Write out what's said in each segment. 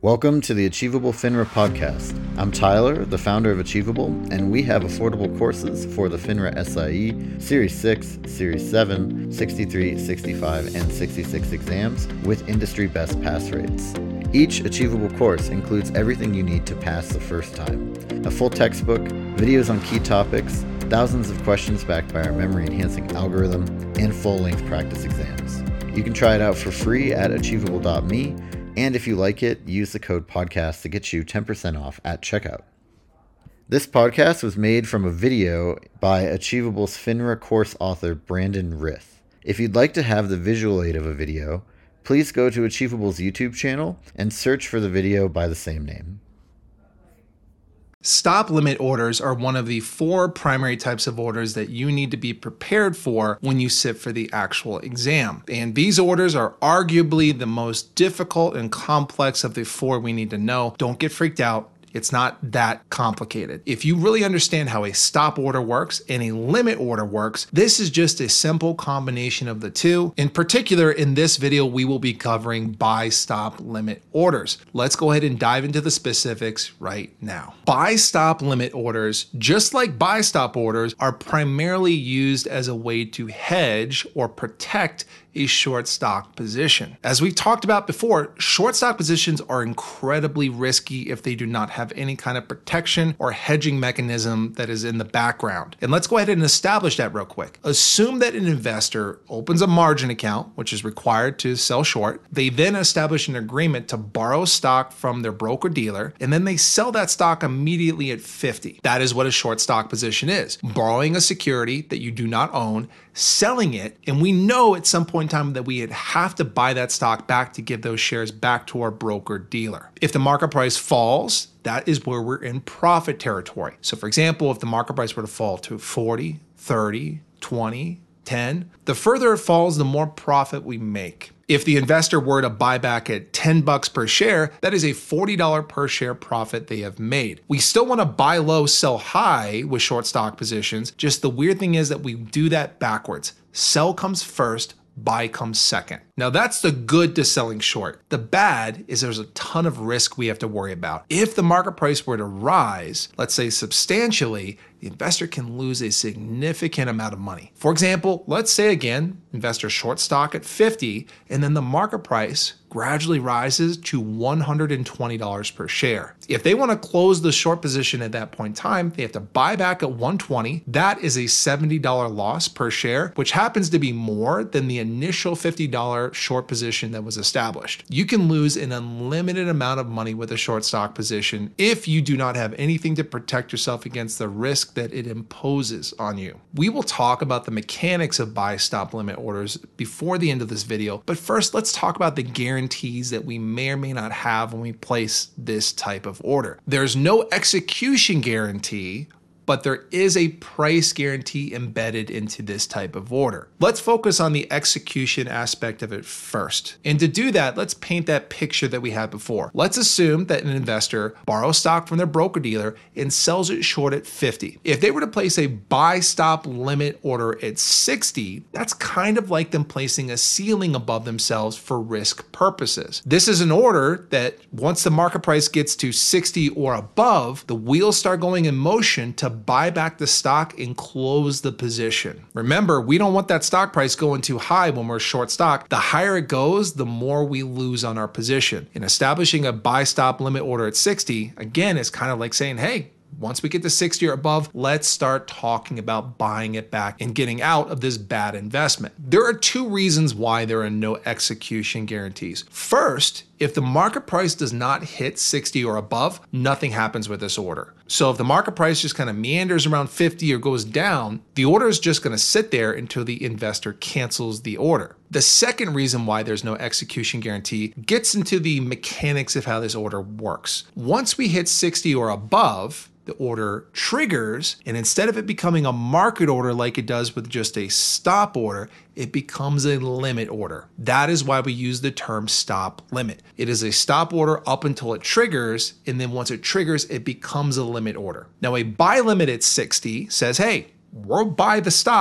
Welcome to the Achievable FINRA podcast. I'm Tyler, the founder of Achievable, and we have affordable courses for the FINRA SIE, Series 6, Series 7, 63, 65, and 66 exams with industry best pass rates. Each Achievable course includes everything you need to pass the first time. A full textbook, videos on key topics, thousands of questions backed by our memory-enhancing algorithm, and full-length practice exams. You can try it out for free at achievable.me, and if you like it, use the code podcast to get you 10% off at checkout. This podcast was made from a video by Achievable's FINRA course author, Brandon Rith. If you'd like to have the visual aid of a video, please go to Achievable's YouTube channel and search for the video by the same name. Stop limit orders are one of the 4 primary types of orders that you need to be prepared for when you sit for the actual exam. And these orders are arguably the most difficult and complex of the 4 we need to know. Don't get freaked out. It's not that complicated. If you really understand how a stop order works and a limit order works, this is just a simple combination of the two. In particular, in this video, we will be covering buy, stop, limit orders. Let's go ahead and dive into the specifics right now. Buy, stop, limit orders, just like buy, stop orders, are primarily used as a way to hedge or protect a short stock position. As we talked about before, short stock positions are incredibly risky if they do not have any kind of protection or hedging mechanism that is in the background. And let's go ahead and establish that real quick. Assume that an investor opens a margin account, which is required to sell short. They then establish an agreement to borrow stock from their broker dealer, and then they sell that stock immediately at 50. That is what a short stock position is. Borrowing a security that you do not own, selling it, and we know at some point in time that we have to buy that stock back to give those shares back to our broker dealer. If the market price falls, that is where we're in profit territory. So for example, if the market price were to fall to 40, 30, 20, 10, the further it falls, the more profit we make. If the investor were to buy back at $10 per share, that is a $40 per share profit they have made. We still want to buy low, sell high with short stock positions. Just the weird thing is that we do that backwards. Sell comes first, buy comes second. Now that's the good to selling short. The bad is there's a ton of risk we have to worry about. If the market price were to rise, let's say substantially, the investor can lose a significant amount of money. For example, let's say again, investor short stock at 50, and then the market price gradually rises to $120 per share. If they want to close the short position at that point in time, they have to buy back at 120. That is a $70 loss per share, which happens to be more than the initial $50 short position that was established. You can lose an unlimited amount of money with a short stock position if you do not have anything to protect yourself against the risk that it imposes on you. We will talk about the mechanics of buy, stop, limit orders before the end of this video, but first let's talk about the guarantees that we may or may not have when we place this type of order. There's no execution guarantee, but there is a price guarantee embedded into this type of order. Let's focus on the execution aspect of it first. And to do that, let's paint that picture that we had before. Let's assume that an investor borrows stock from their broker dealer and sells it short at 50. If they were to place a buy, stop, limit order at 60, that's kind of like them placing a ceiling above themselves for risk purposes. This is an order that once the market price gets to 60 or above, the wheels start going in motion to buy back the stock and close the position. Remember, we don't want that stock price going too high when we're short stock. The higher it goes, the more we lose on our position. In establishing a buy, stop, limit order at 60, again, it's kind of like saying, hey, once we get to 60 or above, let's start talking about buying it back and getting out of this bad investment. There are 2 reasons why there are no execution guarantees. First, if the market price does not hit 60 or above, nothing happens with this order. So if the market price just kind of meanders around 50 or goes down, the order is just going to sit there until the investor cancels the order. The second reason why there's no execution guarantee gets into the mechanics of how this order works. Once we hit 60 or above, the order triggers, and instead of it becoming a market order like it does with just a stop order, it becomes a limit order. That is why we use the term stop limit. It is a stop order up until it triggers, and then once it triggers, it becomes a limit order. Now, a buy limit at 60 says, hey, we'll buy the stock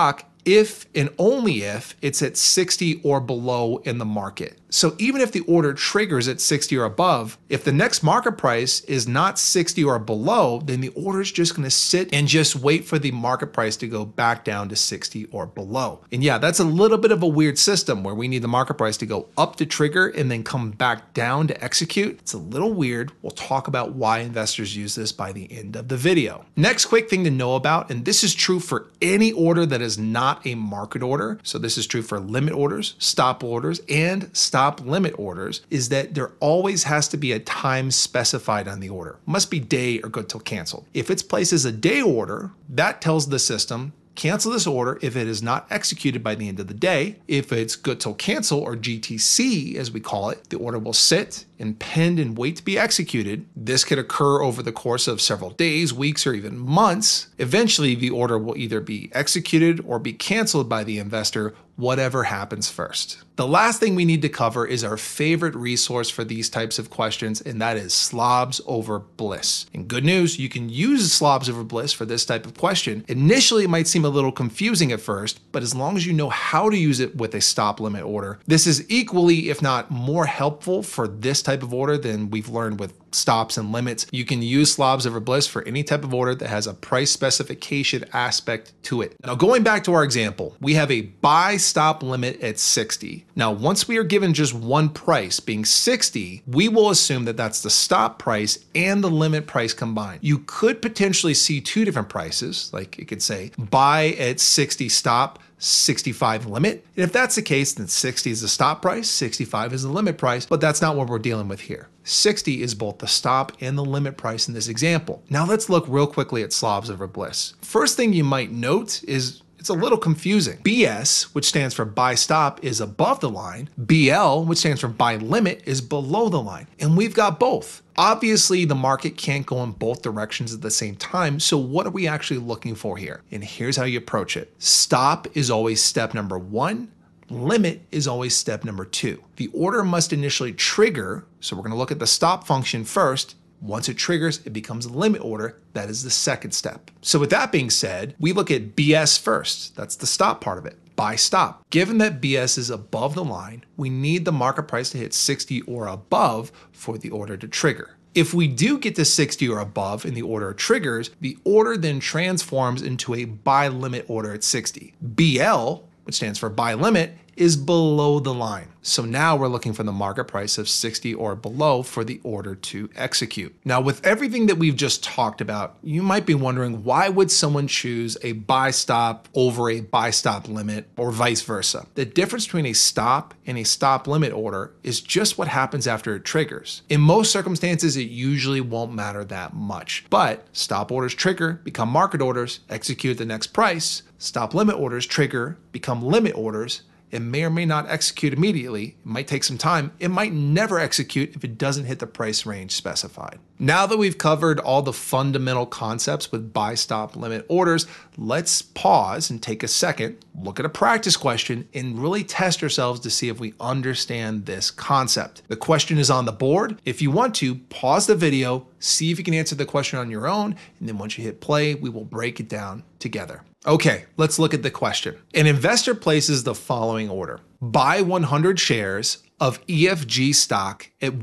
if and only if it's at 60 or below in the market. So even if the order triggers at 60 or above, if the next market price is not 60 or below, then the order is just going to sit and just wait for the market price to go back down to 60 or below. And yeah, that's a little bit of a weird system where we need the market price to go up to trigger and then come back down to execute. It's a little weird. We'll talk about why investors use this by the end of the video. Next quick thing to know about, and this is true for any order that is not a market order, so this is true for limit orders, stop orders, and stop limit orders, is that there always has to be a time specified on the order. It must be day or good till canceled. If it's placed as a day order, that tells the system, cancel this order if it is not executed by the end of the day. If it's good till cancel, or GTC as we call it, the order will sit and pend and wait to be executed. This could occur over the course of several days, weeks, or even months. Eventually, the order will either be executed or be canceled by the investor, whatever happens first. The last thing we need to cover is our favorite resource for these types of questions, and that is Slobs Over Bliss. And good news, you can use Slobs Over Bliss for this type of question. Initially, it might seem a little confusing at first, but as long as you know how to use it with a stop limit order, this is equally, if not more helpful for this type of order than we've learned with stops and limits. You can use Slobs Over Bliss for any type of order that has a price specification aspect to it. Now, going back to our example, we have a buy stop limit at 60. Now, once we are given just one price being 60, we will assume that that's the stop price and the limit price combined. You could potentially see two different prices, like it could say buy at 60 stop, 65 limit. And if that's the case, then 60 is the stop price, 65 is the limit price, but that's not what we're dealing with here. 60 is both the stop and the limit price in this example. Now let's look real quickly at Slobs Over Bliss. First thing you might note is it's a little confusing. BS, which stands for buy stop, is above the line. BL, which stands for buy limit, is below the line. And we've got both. Obviously, the market can't go in both directions at the same time, so what are we actually looking for here? And here's how you approach it. Stop is always step number one. Limit is always step number two. The order must initially trigger, so we're going to look at the stop function first. Once it triggers, it becomes a limit order. That is the second step. So with that being said, we look at BS first. That's the stop part of it. Buy stop. Given that BS is above the line, we need the market price to hit 60 or above for the order to trigger. If we do get to 60 or above and the order triggers, the order then transforms into a buy limit order at 60. BL, which stands for buy limit, is below the line. So now we're looking for the market price of 60 or below for the order to execute. Now, with everything that we've just talked about, you might be wondering, why would someone choose a buy stop over a buy stop limit or vice versa? The difference between a stop and a stop limit order is just what happens after it triggers. In most circumstances, it usually won't matter that much, but stop orders trigger, become market orders, execute at the next price. Stop limit orders trigger, become limit orders. It may or may not execute immediately. It might take some time. It might never execute if it doesn't hit the price range specified. Now that we've covered all the fundamental concepts with buy, stop, limit orders, let's pause and take a second, look at a practice question, and really test ourselves to see if we understand this concept. The question is on the board. If you want to, pause the video, see if you can answer the question on your own, and then once you hit play, we will break it down together. Okay, let's look at the question. An investor places the following order. Buy 100 shares of EFG stock at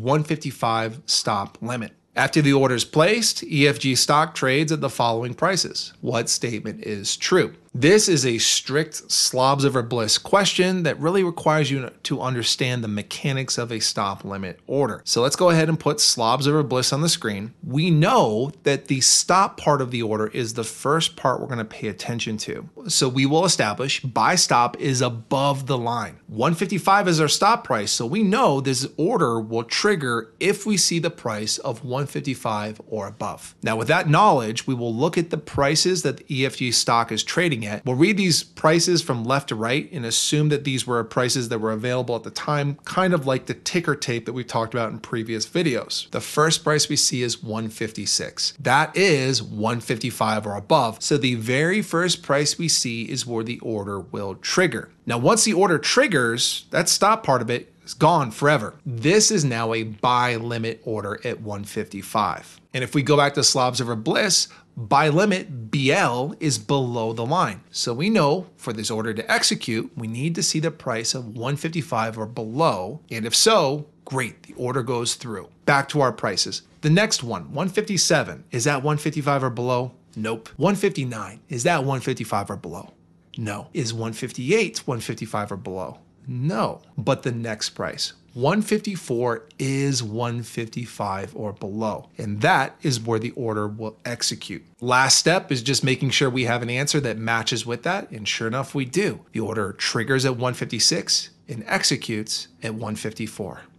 155 stop limit. After the order is placed, EFG stock trades at the following prices. What statement is true? This is a strict Slobs Over Bliss question that really requires you to understand the mechanics of a stop limit order. So let's go ahead and put Slobs Over Bliss on the screen. We know that the stop part of the order is the first part we're going to pay attention to. So we will establish buy stop is above the line. 155 is our stop price, so we know this order will trigger if we see the price of 155 or above. Now with that knowledge, we will look at the prices that the EFG stock is trading at. We'll read these prices from left to right and assume that these were prices that were available at the time, kind of like the ticker tape that we talked about in previous videos. The first price we see is 156. That is 155 or above. So the very first price we see is where the order will trigger. Now, once the order triggers, that stop part of it It's gone forever. This is now a buy limit order at 155. And if we go back to slobs over bliss, buy limit BL is below the line. So we know for this order to execute, we need to see the price of 155 or below. And if so, great, the order goes through. Back to our prices. The next one, 157, is that 155 or below? Nope. 159, is that 155 or below? No. Is 158 155 or below? No. But the next price, 154, is 155 or below. And that is where the order will execute. Last step is just making sure we have an answer that matches with that. And sure enough, we do. The order triggers at 156 and executes at 154.